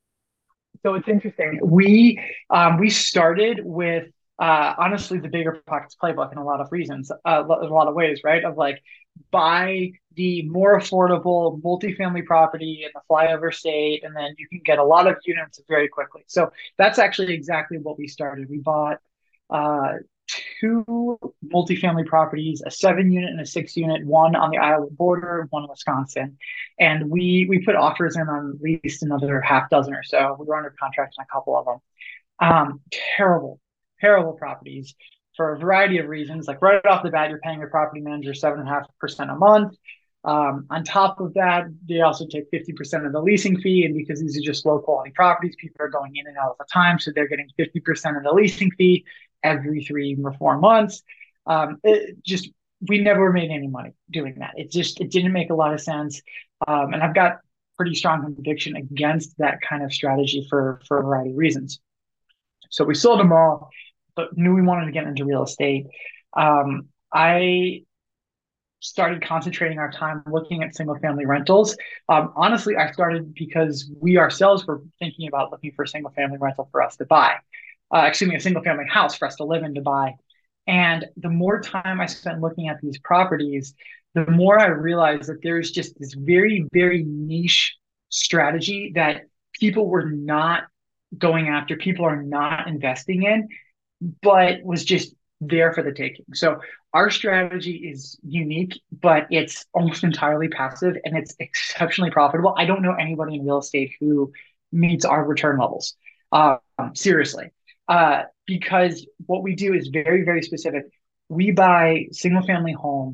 So it's interesting. We um, we started with uh, honestly the Bigger Pockets playbook in a lot of reasons, uh, in a lot of ways, right? Of like buy the more affordable multifamily property in the flyover state, and then you can get a lot of units very quickly. So that's actually exactly what we started. We bought uh, two multifamily properties, a seven unit and a six unit, one on the Iowa border, one in Wisconsin. And we we put offers in on at least another half dozen or so. We were under contract on a couple of them. Um, terrible, terrible properties for a variety of reasons. Like right off the bat, you're paying your property manager seven and a half percent a month. Um, on top of that, they also take fifty percent of the leasing fee. And because these are just low quality properties, people are going in and out of the time. So they're getting fifty percent of the leasing fee every three or four months. Um, it just, we never made any money doing that. It just, it didn't make a lot of sense. Um, and I've got pretty strong conviction against that kind of strategy for, for a variety of reasons. So we sold them all, but knew we wanted to get into real estate. Um, I started concentrating our time looking at single family rentals. Um, honestly, I started because we ourselves were thinking about looking for a single family rental for us to buy. Uh, excuse me, a single family house for us to live in to buy. And the more time I spent looking at these properties, the more I realized that there's just this very, very niche strategy that people were not going after, people are not investing in, but was just there for the taking. So our strategy is unique, but it's almost entirely passive and it's exceptionally profitable. I don't know anybody in real estate who meets our return levels. Um, seriously. Uh, because what we do is very, very specific. We buy single family homes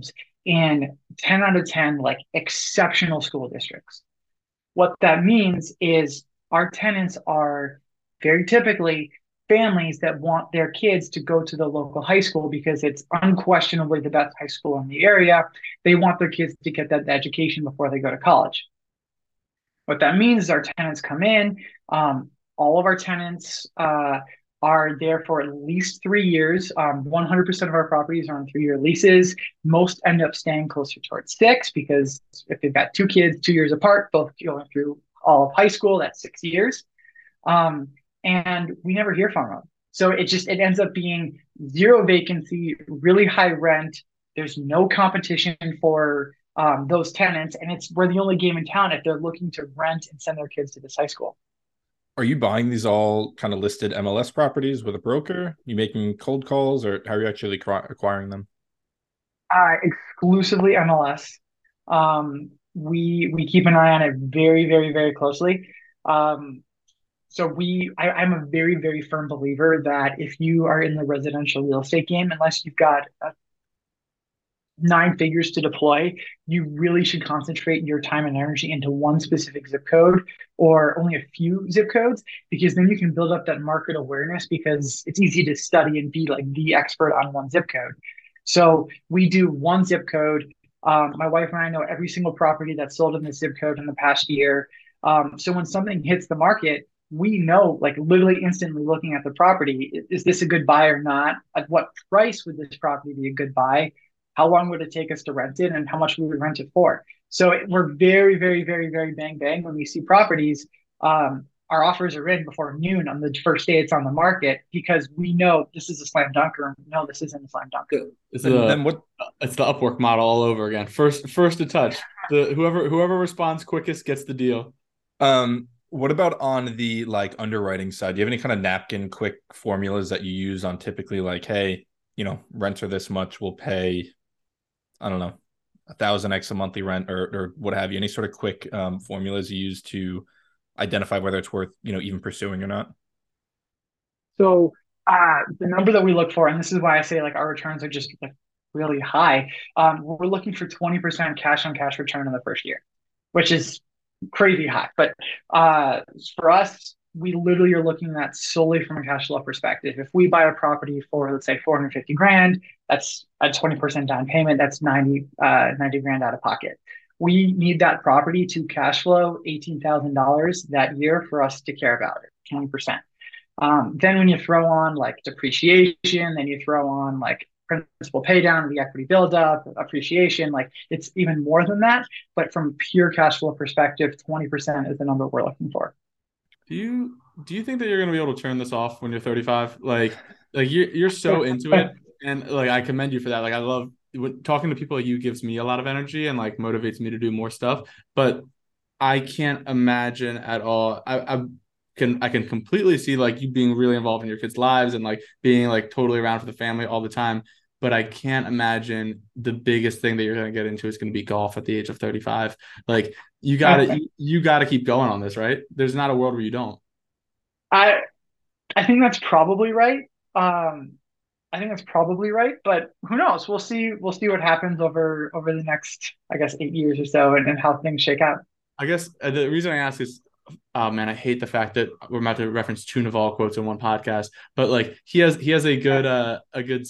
in ten out of ten like exceptional school districts. What that means is our tenants are very typically families that want their kids to go to the local high school because it's unquestionably the best high school in the area. They want their kids to get that education before they go to college. What that means is our tenants come in. Um, all of our tenants uh, are there for at least three years. Um, one hundred percent of our properties are on three-year leases. Most end up staying closer towards six because if they've got two kids, two years apart, both going through all of high school, that's six years. Um, and we never hear from them. So it just, it ends up being zero vacancy, really high rent. There's no competition for um, those tenants. And it's, we're the only game in town if they're looking to rent and send their kids to this high school.
Are you buying these all kind of listed M L S properties with a broker? You making cold calls, or how are you actually acquiring them?
Uh, exclusively M L S. Um, we we keep an eye on it very, very, very closely. Um, so we, I, I'm a very, very firm believer that if you are in the residential real estate game, unless you've got a nine figures to deploy, you really should concentrate your time and energy into one specific zip code or only a few zip codes, because then you can build up that market awareness because it's easy to study and be like the expert on one zip code. So we do one zip code. Um, my wife and I know every single property that's sold in this zip code in the past year. Um, so when something hits the market, we know, like literally instantly looking at the property, is this a good buy or not? At what price would this property be a good buy? How long would it take us to rent it, and how much we would rent it for? So it, we're very, very, very, very bang, bang. When we see properties, um, our offers are in before noon on the first day it's on the market because we know this is a slam dunk, or no, this isn't a slam dunk.
It's the, then what? It's the Upwork model all over again. First, first to touch. The whoever whoever responds quickest gets the deal.
Um, what about on the like underwriting side? Do you have any kind of napkin quick formulas that you use on typically like, hey, you know, rents are this much, we'll pay, I don't know, a thousand X a monthly rent or or what have you? Any sort of quick um, formulas you use to identify whether it's worth, you know, even pursuing or not?
So uh, the number that we look for, and this is why I say like our returns are just like really high. Um, we're looking for twenty percent cash on cash return in the first year, which is crazy high. But uh, for us, we literally are looking at solely from a cash flow perspective. If we buy a property for, let's say, four hundred fifty grand, that's a twenty percent down payment. That's ninety, uh, ninety grand out of pocket. We need that property to cash flow eighteen thousand dollars that year for us to care about it, twenty percent. Um, then when you throw on like depreciation, then you throw on like principal pay down, the equity build up, appreciation, like it's even more than that. But from pure cash flow perspective, twenty percent is the number we're looking for.
Do you do you think that you're going to be able to turn this off when you're thirty-five? Like, like you're you're so into it, and like I commend you for that. Like I love when, talking to people like you gives me a lot of energy and like motivates me to do more stuff. But I can't imagine at all. I, I can I can completely see like you being really involved in your kids' lives and like being like totally around for the family all the time. But I can't imagine the biggest thing that you're going to get into is going to be golf at the age of thirty-five. Like you got to, you, you got to keep going on this, right? There's not a world where you don't.
I, I think that's probably right. Um, I think that's probably right, but who knows? We'll see. We'll see what happens over, over the next, I guess, eight years or so and, and how things shake out.
I guess uh, the reason I ask is, oh man, I hate the fact that we're about to reference two Naval quotes in one podcast, but like he has, he has a good, uh, a good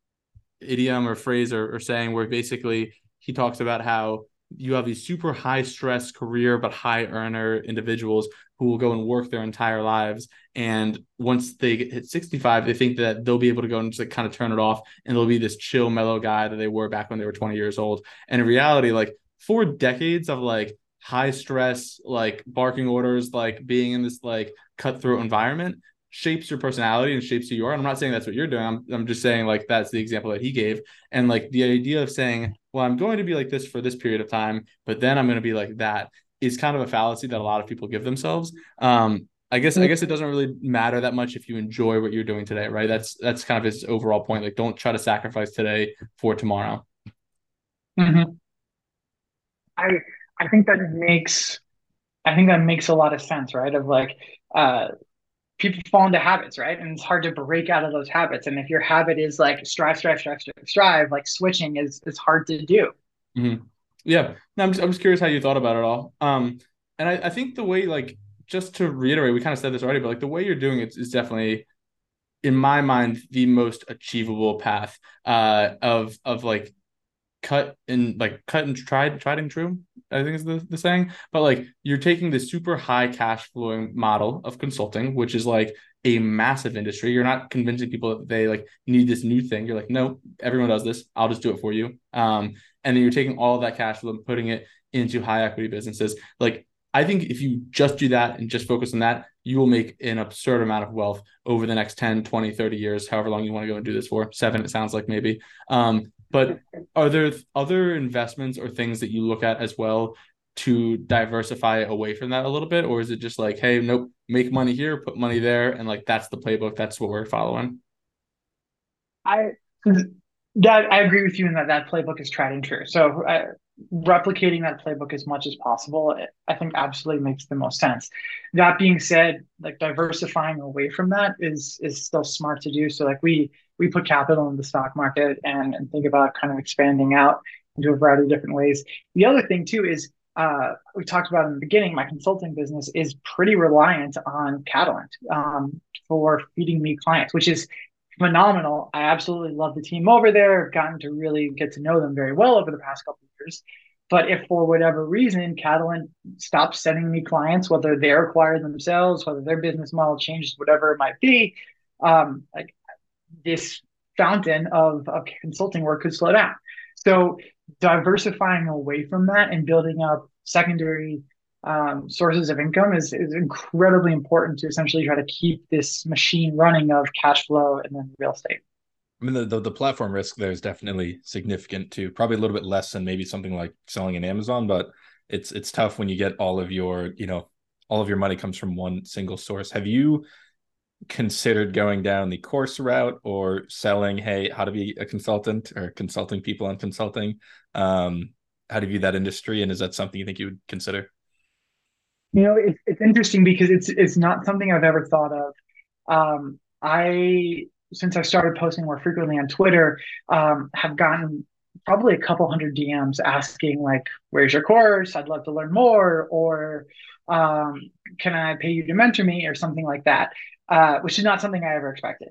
idiom or phrase or, or saying where basically he talks about how you have these super high stress career but high earner individuals who will go and work their entire lives, and once they hit sixty-five they think that they'll be able to go and just like kind of turn it off and they'll be this chill mellow guy that they were back when they were twenty years old. And in reality, like four decades of like high stress, like barking orders, like being in this like cutthroat environment shapes your personality and shapes who you are. And I'm not saying that's what you're doing. I'm, I'm just saying like that's the example that he gave. And like the idea of saying, well, I'm going to be like this for this period of time, but then I'm going to be like that is kind of a fallacy that a lot of people give themselves. Um, I guess I guess it doesn't really matter that much if you enjoy what you're doing today, right? That's that's kind of his overall point. Like, don't try to sacrifice today for tomorrow.
Mm-hmm. I I think that makes I think that makes a lot of sense, right? Of like, uh, people fall into habits, right? And it's hard to break out of those habits. And if your habit is like strive, strive, strive, strive, strive, like switching is is hard to do.
Mm-hmm. Yeah. No, I'm just, I'm just curious how you thought about it all. Um, and I, I think the way, like, just to reiterate, we kind of said this already, but like the way you're doing it is definitely, in my mind, the most achievable path uh of of like cut and like cut and tried tried and true, I think is the, the saying. But like you're taking the super high cash flowing model of consulting, which is like a massive industry. You're not convincing people that they like need this new thing. You're like, no, everyone does this, I'll just do it for you. Um and then you're taking all of that cash flow and putting it into high equity businesses. Like I think if you just do that and just focus on that, you will make an absurd amount of wealth over the next ten, twenty, thirty years, however long you want to go and do this for. Seven, it sounds like maybe. Um, but are there other investments or things that you look at as well to diversify away from that a little bit? Or is it just like, hey, nope, make money here, put money there, and like that's the playbook, that's what we're following?
I that I agree with you in that that playbook is tried and true. So uh, replicating that playbook as much as possible, I think absolutely makes the most sense. That being said, like diversifying away from that is is still smart to do. So like we we put capital in the stock market and, and think about kind of expanding out into a variety of different ways. The other thing too is uh, we talked about in the beginning, my consulting business is pretty reliant on Catalent um, for feeding me clients, which is phenomenal. I absolutely love the team over there. I've gotten to really get to know them very well over the past couple of years. But if for whatever reason Catalent stops sending me clients, whether they're acquired themselves, whether their business model changes, whatever it might be, um, like this fountain of, of consulting work could slow down. So diversifying away from that and building up secondary um, sources of income is, is incredibly important to essentially try to keep this machine running of cash flow and then real estate.
I mean, the, the, the platform risk there is definitely significant too. Probably a little bit less than maybe something like selling in Amazon, but it's it's tough when you get all of your, you know, all of your money comes from one single source. Have you considered going down the course route or selling, hey, how to be a consultant or consulting people on consulting? Um, how do you view that industry? And is that something you think you would consider?
You know, it's it's interesting because it's it's not something I've ever thought of. Um, I since I started posting more frequently on Twitter, um, have gotten probably a couple hundred D Ms asking like, "Where's your course? I'd love to learn more," or um, "Can I pay you to mentor me?" or something like that, uh, which is not something I ever expected.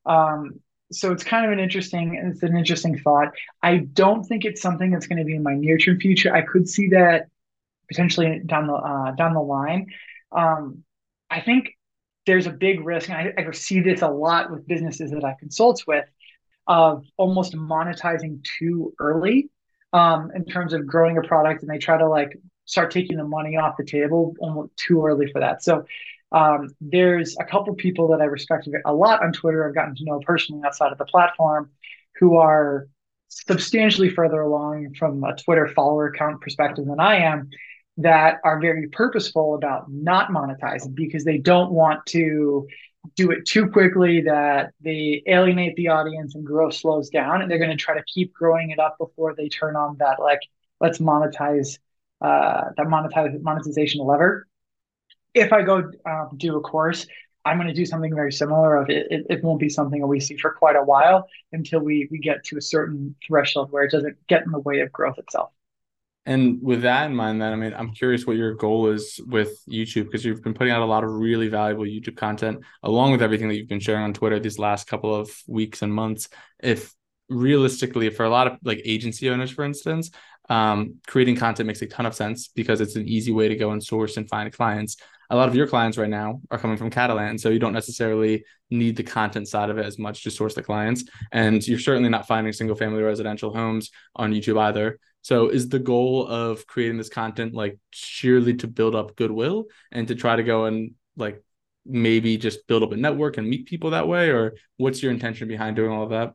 Um, so it's kind of an interesting it's an interesting thought. I don't think it's something that's going to be in my near term future. I could see that potentially down the uh, down the line. Um, I think there's a big risk, and I, I see this a lot with businesses that I consult with, of almost monetizing too early um, in terms of growing a product, and they try to like start taking the money off the table almost too early for that. So um, there's a couple people that I respect a lot on Twitter. I've gotten to know personally outside of the platform, who are substantially further along from a Twitter follower count perspective than I am, that are very purposeful about not monetizing because they don't want to do it too quickly, that they alienate the audience and growth slows down, and they're going to try to keep growing it up before they turn on that like let's monetize uh, that monetize monetization lever. If I go um, do a course, I'm going to do something very similar. Of it, it, it won't be something that we see for quite a while until we we get to a certain threshold where it doesn't get in the way of growth itself.
And with that in mind, then, I mean, I'm curious what your goal is with YouTube, because you've been putting out a lot of really valuable YouTube content, along with everything that you've been sharing on Twitter these last couple of weeks and months. If realistically, for a lot of like agency owners, for instance, um, creating content makes a ton of sense because it's an easy way to go and source and find clients. A lot of your clients right now are coming from Catalent, so you don't necessarily need the content side of it as much to source the clients. And you're certainly not finding single family residential homes on YouTube either. So is the goal of creating this content like sheerly to build up goodwill and to try to go and like maybe just build up a network and meet people that way? Or what's your intention behind doing all of that?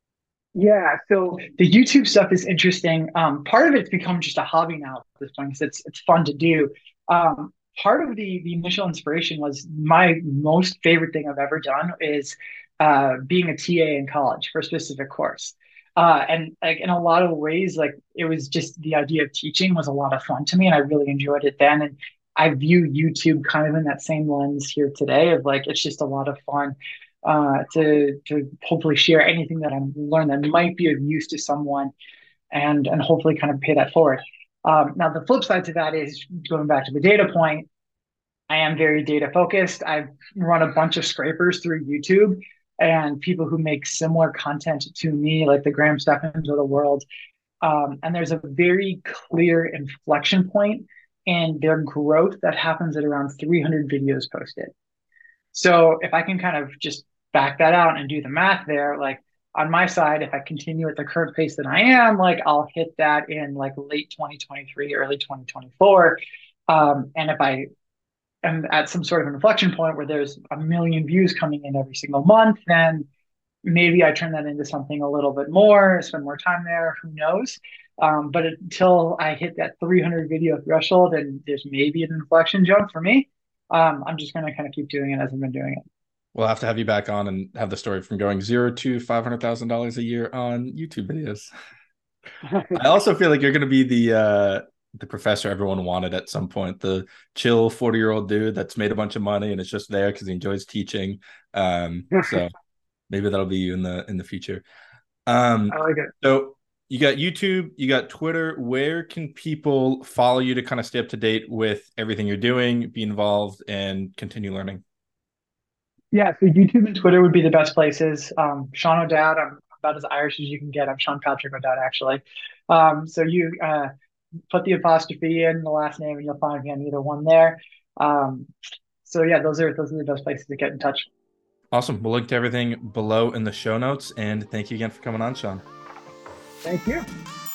Yeah, so the YouTube stuff is interesting. Um, part of it's become just a hobby now at this point because it's it's fun to do. Um, part of the the initial inspiration was my most favorite thing I've ever done is uh, being a T A in college for a specific course. Uh, and like in a lot of ways, like it was just the idea of teaching was a lot of fun to me, and I really enjoyed it then. And I view YouTube kind of in that same lens here today of like it's just a lot of fun uh, to to hopefully share anything that I learned that might be of use to someone. and and hopefully kind of pay that forward. Um, now, the flip side to that is going back to the data point. I am very data focused. I've run a bunch of scrapers through YouTube and people who make similar content to me, like the Graham Steffens of the world. Um, and there's a very clear inflection point in their growth that happens at around three hundred videos posted. So if I can kind of just back that out and do the math there, like on my side, if I continue at the current pace that I am, like I'll hit that in like late twenty twenty-three, early twenty twenty-four. Um, and if I am at some sort of inflection point where there's a million views coming in every single month, then maybe I turn that into something a little bit more, spend more time there, who knows? Um, but until I hit that three hundred video threshold and there's maybe an inflection jump for me, um, I'm just going to kind of keep doing it as I've been doing it.
We'll have to have you back on and have the story from going zero to five hundred thousand dollars a year on YouTube videos. I also feel like you're going to be the uh, the professor everyone wanted at some point, the chill forty year old dude that's made a bunch of money and it's just there because he enjoys teaching. Um, so maybe that'll be you in the in the future. Um,
I like it.
So you got YouTube, you got Twitter. Where can people follow you to kind of stay up to date with everything you're doing, be involved, and continue learning?
Yeah, so YouTube and Twitter would be the best places. Um, Sean O'Dowd, I'm about as Irish as you can get. I'm Sean Patrick O'Dowd, actually. Um, so you uh, put the apostrophe in the last name, and you'll find me on either one there. Um, so yeah, those are those are the best places to get in touch.
Awesome. We'll link to everything below in the show notes. And thank you again for coming on, Sean.
Thank you.